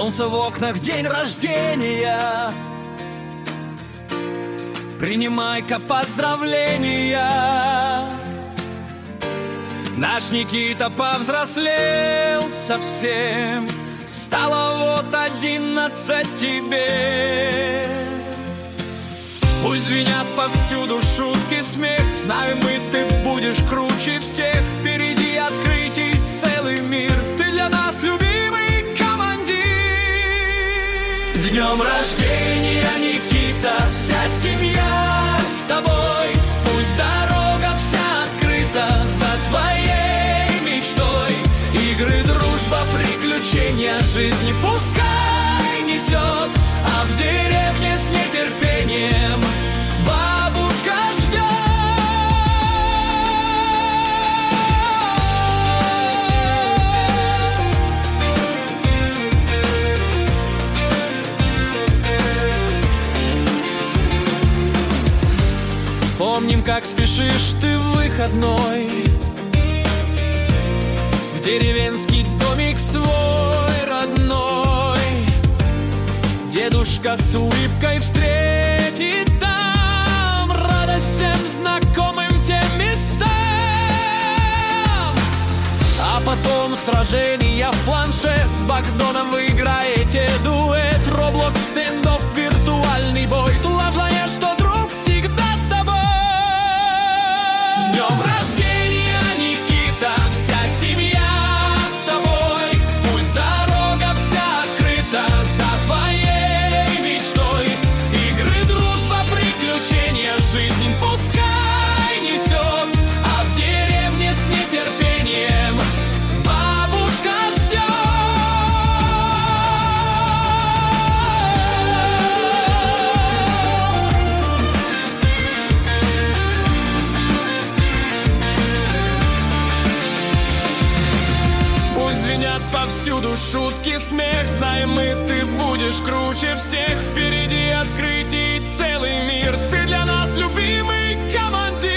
солнце в окнах, день рождения. Принимай-ка поздравления. Наш Никита повзрослел совсем, стало вот 11 тебе. Пусть звенят повсюду шутки, смех. Знаю мы, ты будешь круче всех. Впереди открытий целый мир. Ты для нас любимый командир. С днем рождения, Никита, вся семья с тобой. Пусть дорога вся открыта за твоей мечтой. Игры, дружба, приключения, жизнь пускай несет, а в деревне с нетерпением бабушка ждет. Помним, как спешишь ты в выходной в деревенский домик свой родной. Дедушка с улыбкой встретит там, радость всем знакомым тем местам. А потом сражения в планшет, с Богданом вы играете дуэт. Роблокс, стендов, виртуальный бой. Главное, что друг всегда с тобой. С днем рождения, Никита, вся семья с тобой. Пусть дорога вся открыта за твоей мечтой. Игры, дружба, приключения, жизнь пускай несет, а в деревне с нетерпением бабушка ждет. Пусть звенят повсюду шутки, смех. Знаем мы, ты будешь круче всех. Впереди открытий целый мир. Ты для нас любимый командир.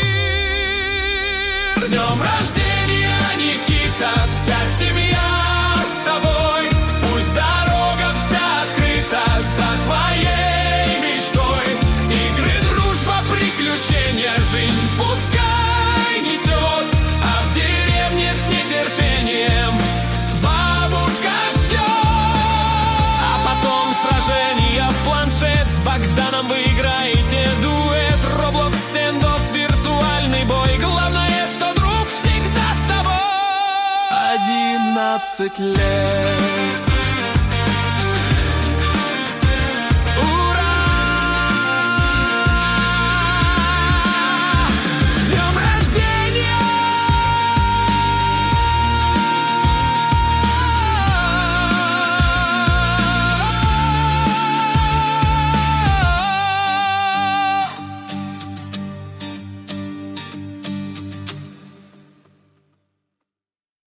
С днем рождения, Никита, вся семья с тобой. Пусть дорога вся открыта за твоей мечтой. Игры, дружба, приключения, жизнь пускай несет, а в деревне с нетерпением бабушка ждет. А потом сражения в планшет, с Богданом вы играете дуэт. Роблокс, стендов, виртуальный бой. Главное, что друг всегда с тобой. 11 лет.